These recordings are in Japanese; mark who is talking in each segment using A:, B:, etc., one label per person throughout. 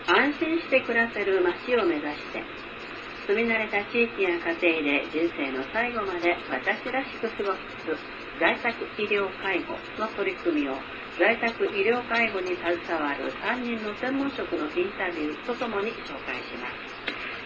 A: 安心して暮らせる街を目指して、住み慣れた地域や家庭で人生の最後まで私らしく過ごす在宅医療介護の取り組みを在宅医療介護に携わる3人の専門職のインタビューとともに紹介します。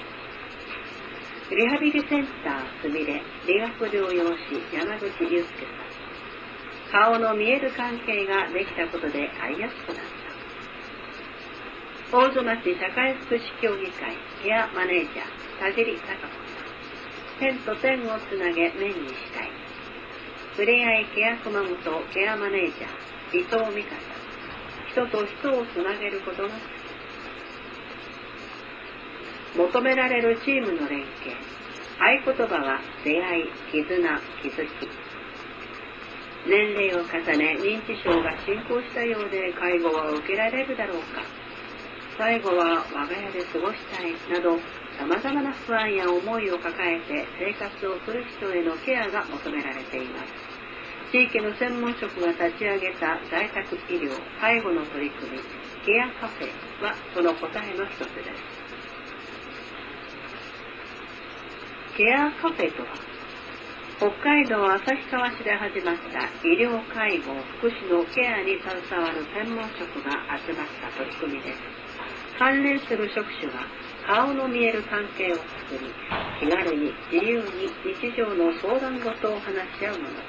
A: リハビリセンターすみれ理学療養士山口祐介さん。顔の見える関係ができたことで会いやすくなった。大津町社会福祉協議会ケアマネージャー田尻孝子さん。点と点をつなげ面にしたい。ふれあいケア熊本ケアマネージャー伊藤美香さん。人と人をつなげることが好き。求められるチームの連携。合言葉は出会い、絆、気づき。年齢を重ね認知症が進行したようで介護は受けられるだろうか。最後は我が家で過ごしたいなど様々な不安や思いを抱えて生活をする人へのケアが求められています。地域の専門職が立ち上げた在宅医療・介護の取り組みケアカフェはその答えの一つです。ケアカフェとは北海道旭川市で始まった医療介護福祉のケアに携わる専門職が集まった取り組みです。関連する職種は顔の見える関係を作り、気軽に自由に日常の相談事を話し合うものです。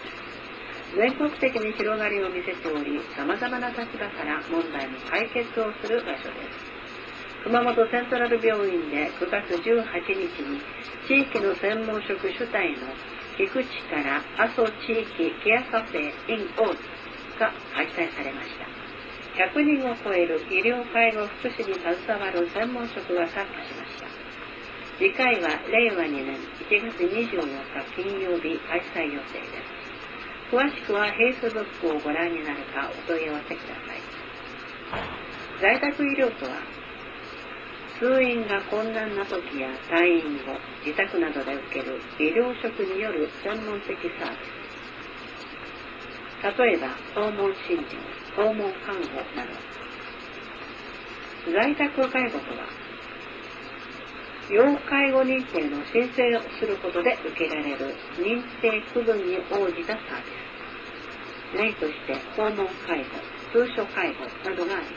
A: 全国的に広がりを見せており、様々な立場から問題の解決をする場所です。熊本セントラル病院で9月18日に地域の専門職主体の聞く力阿蘇地域ケアカフェ in 大津が開催されました。100人を超える医療介護福祉に携わる専門職が参加しました。次回は令和2年1月24日金曜日開催予定です。詳しくはFacebookをご覧になるかお問い合わせください。在宅医療とは通院が困難な時や退院後、自宅などで受ける医療職による専門的サービス。例えば、訪問診療、訪問看護など。在宅介護とは、要介護認定の申請をすることで受けられる認定区分に応じたサービス。例として、訪問介護、通所介護などがあります。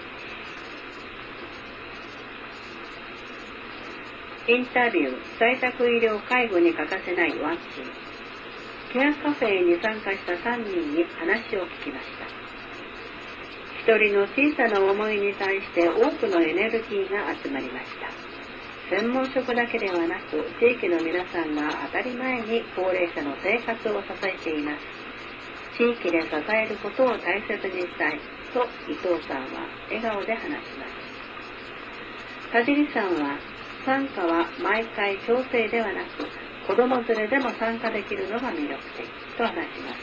A: インタビュー、在宅医療介護に欠かせないワンチーム。ケアカフェに参加した3人に話を聞きました。一人の小さな思いに対して多くのエネルギーが集まりました。専門職だけではなく、地域の皆さんが当たり前に高齢者の生活を支えています。地域で支えることを大切にしたいと伊藤さんは笑顔で話します。田尻さんは参加は毎回強制ではなく、子供連れでも参加できるのが魅力的と話します。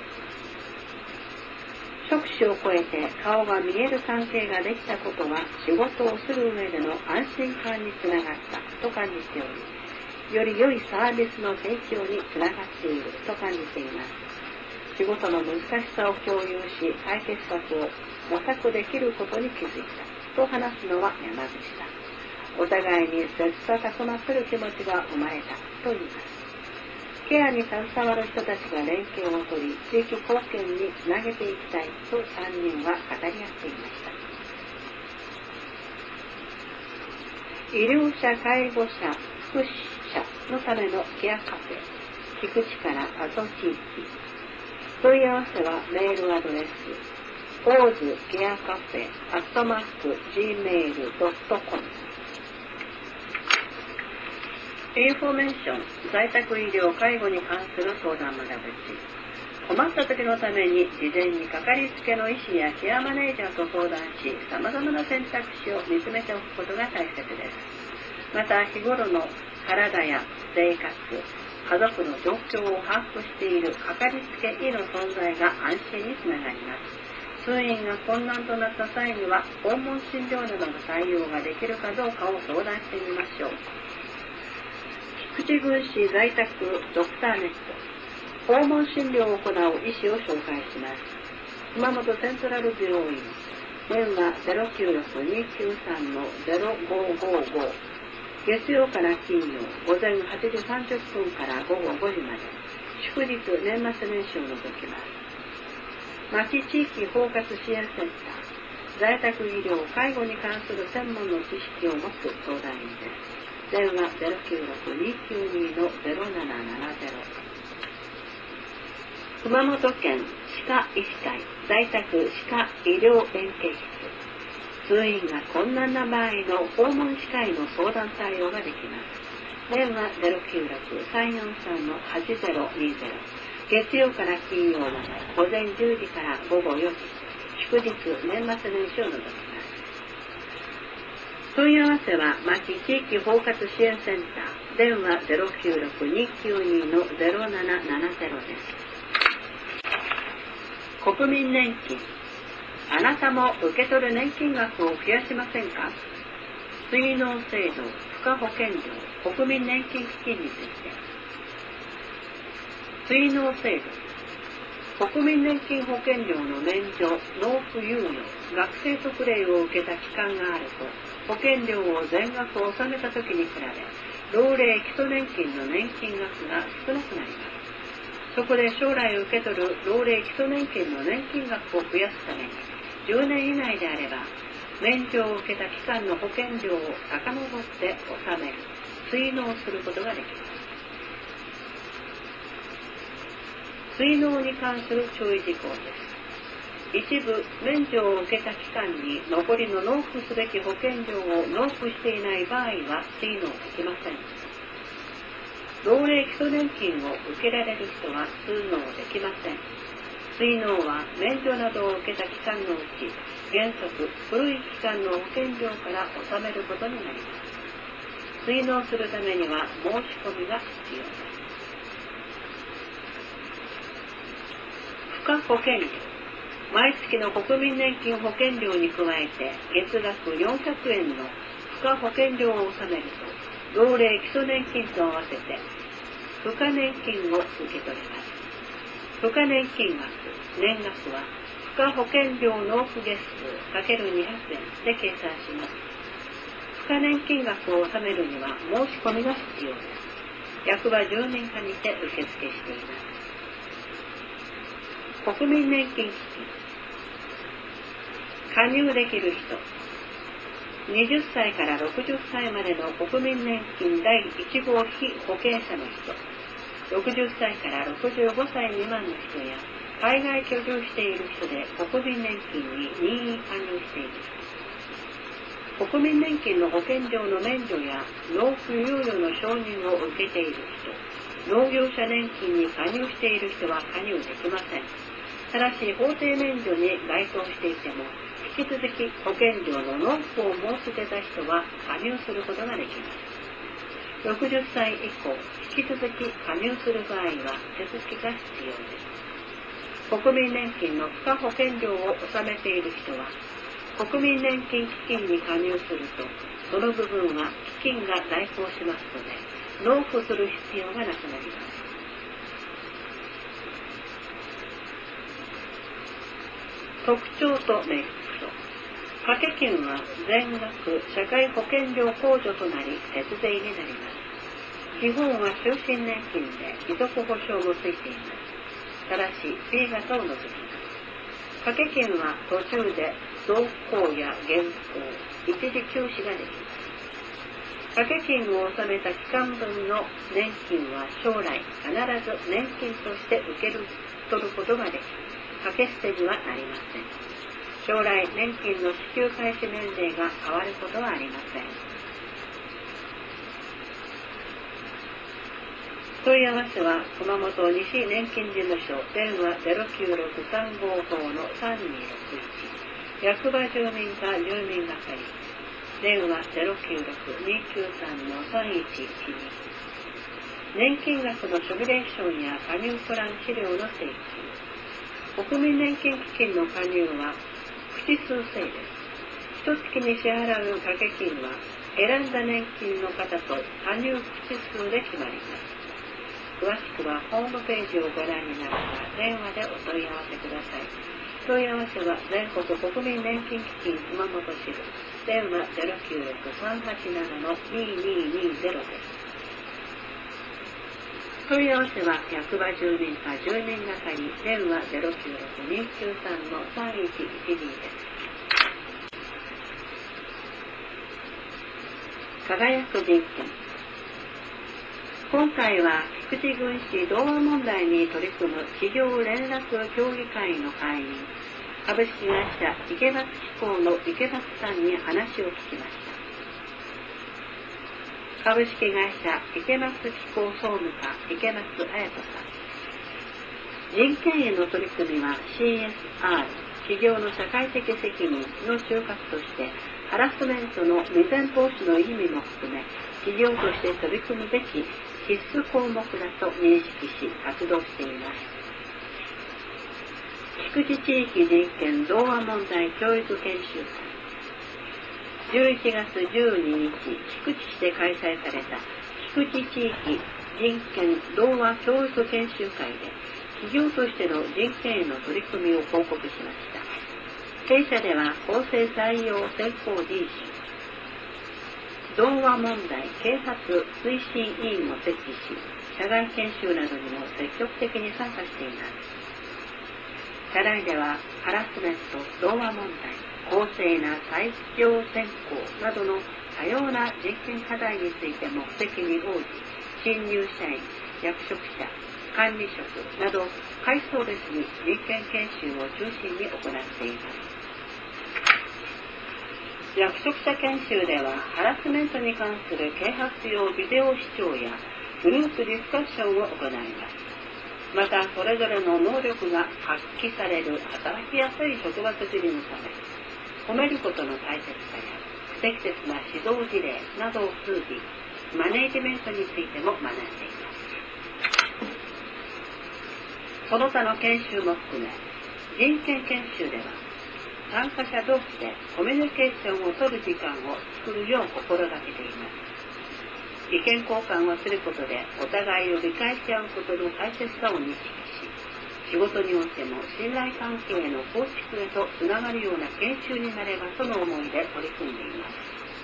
A: 職種を超えて顔が見える関係ができたことは仕事をする上での安心感につながったと感じており、より良いサービスの提供につながっていると感じています。仕事の難しさを共有し、解決策を模索できることに気づいたと話すのは山口さん。お互いに切磋琢磨する気持ちが生まれたと言います。ケアに携わる人たちが連携を取り、地域貢献につなげていきたいと3人は語り合っていました。医療者、介護者、福祉者のためのケアカフェ、聞く力阿蘇地域。問い合わせはメールアドレス、ozkeacafe@gmail.com。インフォメーション、在宅医療介護に関する相談窓口。困った時のために事前にかかりつけの医師やケアマネージャーと相談し、様々な選択肢を見つめておくことが大切です。また日頃の体や生活、家族の状況を把握しているかかりつけ医の存在が安心につながります。通院が困難となった際には訪問診療などの対応ができるかどうかを相談してみましょう。菊池郡市在宅ドクターネット、訪問診療を行う医師を紹介します。熊本セントラル病院電話 096-293-0555。月曜から金曜午前8時30分から午後5時まで。祝日年末年始を除きます。町地域包括支援センター。在宅医療・介護に関する専門の知識を持つ相談員です。電話 096-292-0770。熊本県歯科医師会在宅歯科医療連携室。通院が困難な場合の訪問歯科医の相談対応ができます。電話 096-343-8020。月曜から金曜まで午前10時から午後4時。祝日年末年始を除きます。問い合わせは町地域包括支援センター。電話 096-292-0770 です。国民年金。あなたも受け取る年金額を増やしませんか？水納制度、付加保険料、国民年金基金について。水納制度。国民年金保険料の免除、納付猶予、学生特例を受けた期間があると、保険料を全額納めたときに比べ、老齢基礎年金の年金額が少なくなります。そこで将来受け取る老齢基礎年金の年金額を増やすために、10年以内であれば、免除を受けた期間の保険料を遡って納める、追納することができます。追納に関する注意事項です。一部、免除を受けた期間に残りの納付すべき保険料を納付していない場合は追納できません。老齢基礎年金を受けられる人は通納できません。追納は免除などを受けた期間のうち、原則古い期間の保険料から納めることになります。追納するためには申し込みが必要です。付加保険料。毎月の国民年金保険料に加えて月額400円の付加保険料を納めると、老齢基礎年金と合わせて付加年金を受け取れます。付加年金額、年額は付加保険料納付月数 ×200 円で計算します。付加年金額を納めるには申し込みが必要です。役場住民課にて受付しています。国民年金基金。加入できる人。20歳から60歳までの国民年金第1号被保険者の人。60歳から65歳未満の人や海外居住している人で国民年金に任意加入している人。国民年金の保険料の免除や納付猶予の承認を受けている人。農業者年金に加入している人は加入できません。ただし法定免除に該当していても、引き続き保険料の納付を申し出た人は加入することができます。60歳以降、引き続き加入する場合は手続きが必要です。国民年金の付加保険料を納めている人は、国民年金基金に加入すると、その部分は基金が代行しますので、納付する必要がなくなります。特徴とメリット。掛け金は全額社会保険料控除となり節税になります。基本は終身年金で遺族保障もついています。ただし B 型を除きます。掛け金は途中で増項や減項、一時休止ができます。掛け金を納めた期間分の年金は将来必ず年金として受け取ることができ、掛け捨てにはなりません。将来年金の支給開始年齢が変わることはありません。問い合わせは熊本西年金事務所、電話 096-355-3261、役場住民課住民係、電話 096-293-3112。年金額のシミュレーションや加入プラン資料の請求。国民年金基金の加入は口数制です。一月に支払う掛け金は選んだ年金の方と加入口数で決まります。詳しくはホームページをご覧になるか電話でお問い合わせください。 問い合わせは全国国民年金基金熊本支部、電話 096-387-2220 です。問い合わせは役場住民課住民係、電話 096-293-3112 です。輝く人権。今回は菊池郡市童話問題に取り組む企業連絡協議会の会員、株式会社池松機構の池松さんに話を聞きました。株式会社池松機構総務課池松彩子さん。人権への取り組みは CSR、企業の社会的責任の中核として、ハラスメントの未然防止の意味も含め、企業として取り組むべき必須項目だと認識し活動しています。菊池地域人権童話問題教育研修会。11月12日、菊池市で開催された菊池地域人権童話教育研修会で、企業としての人権への取り組みを報告しました。弊社では公正採用選考人種、童話問題啓発推進委員を設置し、社外研修などにも積極的に参加しています。社内ではハラスメント、童話問題、公正な採用選考などの多様な人権課題について目的に応じ、新入社員、役職者、管理職など階層別に人権研修を中心に行っています。役職者研修ではハラスメントに関する啓発用ビデオ視聴やグループディスカッションを行います。また、それぞれの能力が発揮される働きやすい職場作りのため、褒めることの大切さや不適切な指導事例などを通じ、マネジメントについても学んでいます。その他の研修も含め、人権研修では参加者同士でコミュニケーションを取る時間を作るよう心がけています。意見交換をすることでお互いを理解し合うことの大切さを認識し、仕事においても信頼関係の構築へとつながるような研修になればとの思いで取り組んでいます。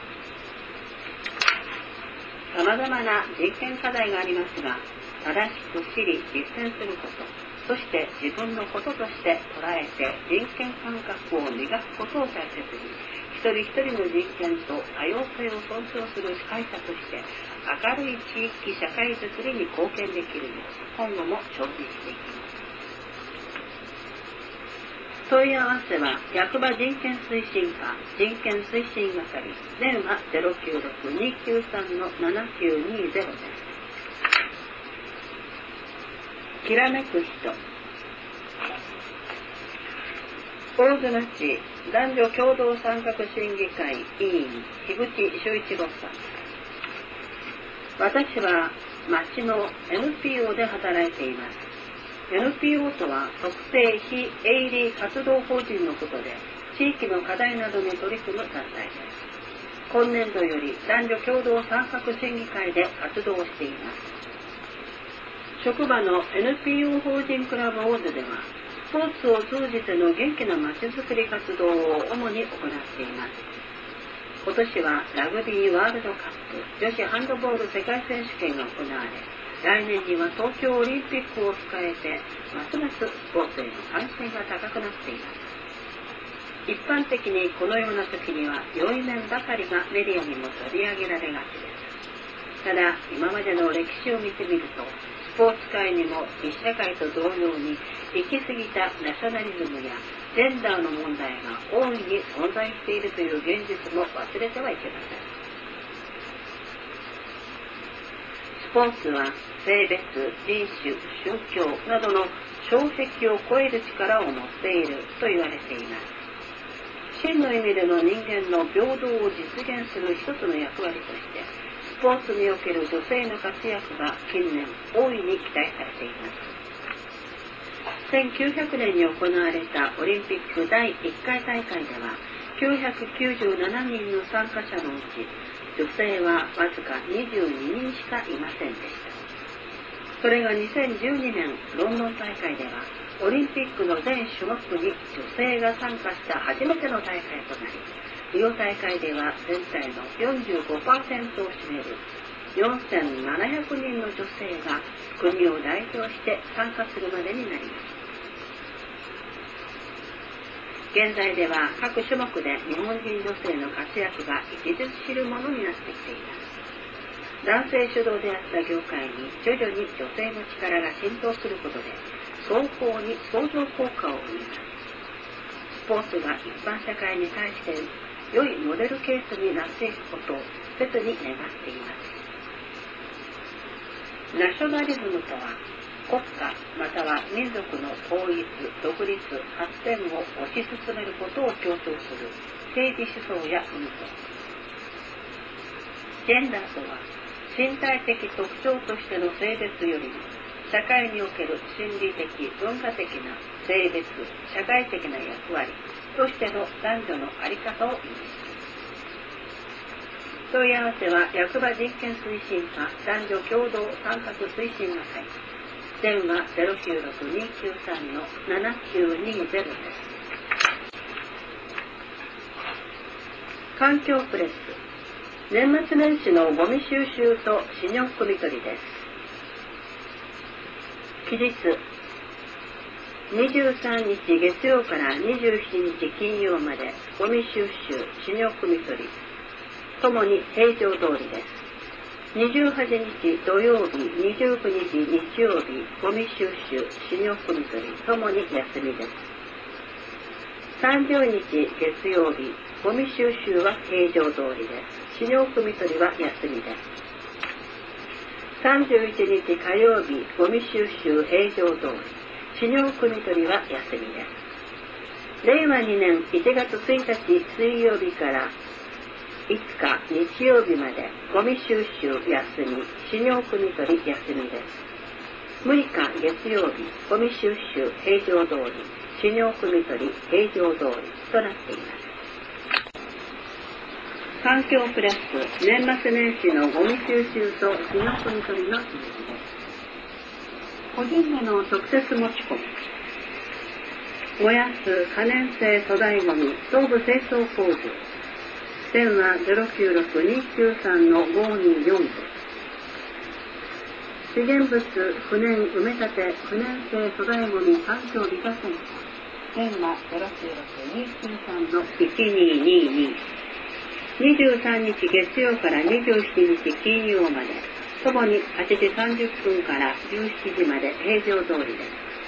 A: 様々な人権課題がありますが、正しく知り実践すること、そして自分のこととして捉えて人権感覚を磨くことを大切に、一人一人の人権と多様性を尊重する司会者として明るい地域社会づくりに貢献できるよう今後も精進していきます。問い合わせは役場人権推進課人権推進係、電話 096-293-7920 です。きらめく人。大津町男女共同参画審議会委員樋口修一郎さん。私は町の NPO で働いています。NPO とは特定非営利活動法人のことで、地域の課題などに取り組む団体です。今年度より男女共同参画審議会で活動をしています。職場の NPO 法人クラブオーズでは、スポーツを通じての元気なまちづくり活動を主に行っています。今年はラグビーワールドカップ女子ハンドボール世界選手権が行われ、来年には東京オリンピックを控えて、ますますスポーツへの関心が高くなっています。一般的にこのような時には良い面ばかりがメディアにも取り上げられがちです。ただ、今までの歴史を見てみると、スポーツ界にも実社会と同様に行き過ぎたナショナリズムやジェンダーの問題が大いに存在しているという現実も忘れてはいけません。スポーツは性別、人種、宗教などの障壁を超える力を持っていると言われています。真の意味での人間の平等を実現する一つの役割として、スポーツにおける女性の活躍が近年大いに期待されています。1900年に行われたオリンピック第1回大会では、997人の参加者のうち、女性はわずか22人しかいませんでした。それが2012年ロンドン大会では、 オリンピックの全種目に女性が参加した初めての大会となり、リオ大会では全体の 45% を占める4700人の女性が国を代表して参加するまでになります。現在では各種目で日本人女性の活躍が著しるものになってきています。男性主導であった業界に徐々に女性の力が浸透することで双方に相乗効果を生みます。スポーツが一般社会に対して良いモデルケースになっていくことを切に願っています。ナショナリズムとは、国家または民族の統一、独立、発展を推し進めることを強調する政治思想や運動。ジェンダーとは、身体的特徴としての性別よりも、社会における心理的、文化的な性別、社会的な役割としての男女の在り方を意味します。問い合わせは役場人権推進課男女共同参画推進係、電話 096-293-7920 です。環境プレス、年末年始のゴミ収集と死尿汲み取りです。期日、23日月曜から27日金曜までゴミ収集、死尿汲み取り、ともに平常通りです。28日土曜日、29日日曜日、ゴミ収集、死尿汲み取り、ともに休みです。30日月曜日、ゴミ収集は平常通りです。死尿汲み取りは休みです。31日火曜日、ゴミ収集平常通り、死尿汲み取りは休みです。令和2年1月1日水曜日から5日日曜日までゴミ収集休み、死尿汲み取り休みです。6日月曜日、ゴミ収集平常通り、死尿汲み取り平常通りとなっています。環境プレス、年末年始のゴミ収集と死尿汲み取りの続きです。個人への直接持ち込み、燃やす可燃性粗大ゴミ東部清掃工場、電話 096-293-524 です。資源物不燃埋め立て不燃性粗大ゴミ環境美化センター、電話 096-293-1222、23日月曜から27日金曜まで、ともに8時30分から17時まで平常通りです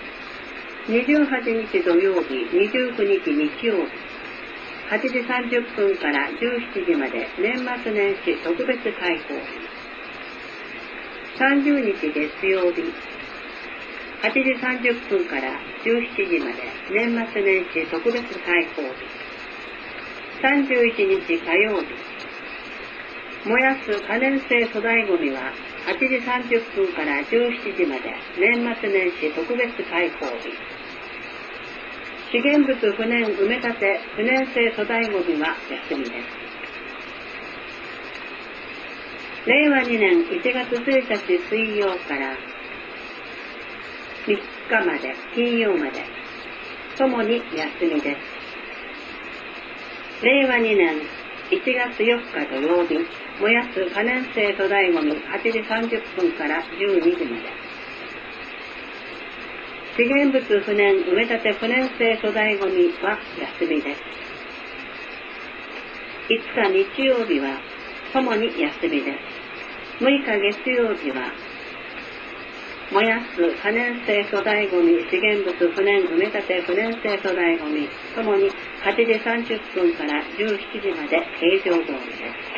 A: 。28日土曜日、29日日曜日、8時30分から17時まで年末年始特別開放日。30日月曜日、8時30分から17時まで年末年始特別開放日。31日火曜日、燃やす可燃性粗大ゴミは8時30分から17時まで年末年始特別開放日。資源物不燃埋め立て不燃性粗大ゴミは休みです。令和2年1月1日水曜から3日まで金曜までともに休みです。令和2年1月4日土曜日、燃やす可燃性粗大ゴミ8時30分から12時まで。資源物不燃埋め立て不燃性粗大ゴミは休みです。5日日曜日はともに休みです。6日月曜日は燃やす可燃性粗大ゴミ資源物不燃埋め立て不燃性粗大ゴミともに8時30分から17時まで平常通りです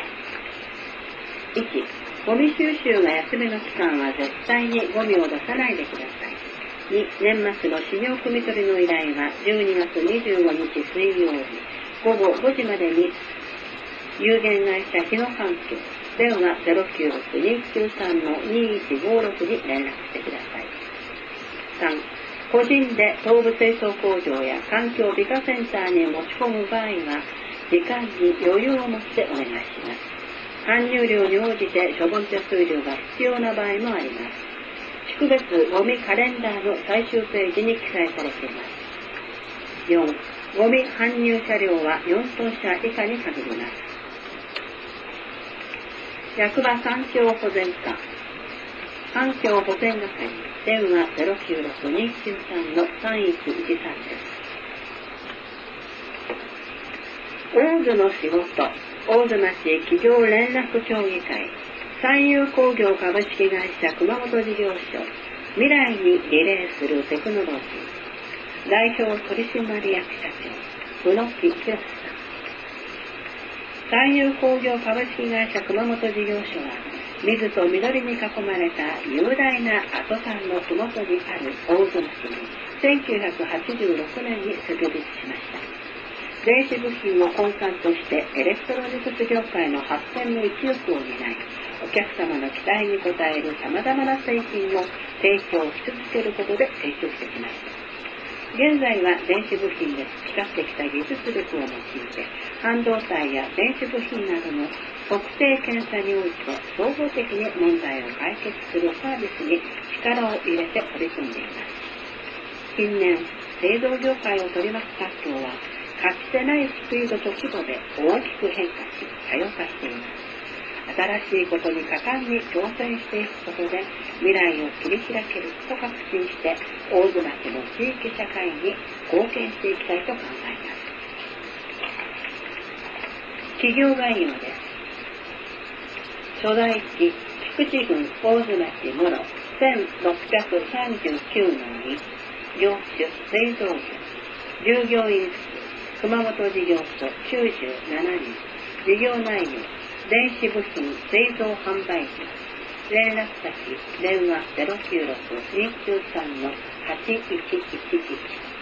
A: 。1. ゴミ収集が休みの期間は絶対にゴミを出さないでください。2. 年末の死尿汲み取りの依頼は12月25日水曜日午後5時までに有限会社日野環境電話 096-293-2156 に連絡してください。3. 個人で東部清掃工場や環境美化センターに持ち込む場合は時間に余裕を持ってお願いします。搬入量に応じて処分手数料が必要な場合もあります。 地区別ゴミカレンダーの最終ページに記載されています。4、ゴミ搬入車両は4トン車以下に限ります。役場環境保全課環境保全係電話 096-293 の3113です。大津の仕事大津町企業連絡協議会三友工業株式会社熊本事業所未来にリレーするテクノロジー代表取締役社長宇野木清さん。三友工業株式会社熊本事業所は水と緑に囲まれた雄大な阿蘇山のふもとにある大津町に1986年に設立しました。電子部品を根幹としてエレクトロニクス業界の発展の一翼を担い、お客様の期待に応える様々な製品を提供し続けることで成長してきました。現在は電子部品で培ってきた技術力を用いて、半導体や電子部品などの特定検査において総合的に問題を解決するサービスに力を入れて取り組んでいます。近年、製造業界を取り巻く環境はかつてないスピードと規模で大きく変化し多様化しています。新しいことに果敢に挑戦していくことで未来を切り開けると確信して大津町の地域社会に貢献していきたいと考えます。企業概要です。所在地菊池郡大津町諸1639の2業種製造業従業員数熊本事業所97人事業内容電子部品製造販売業連絡先電話 096-293-8111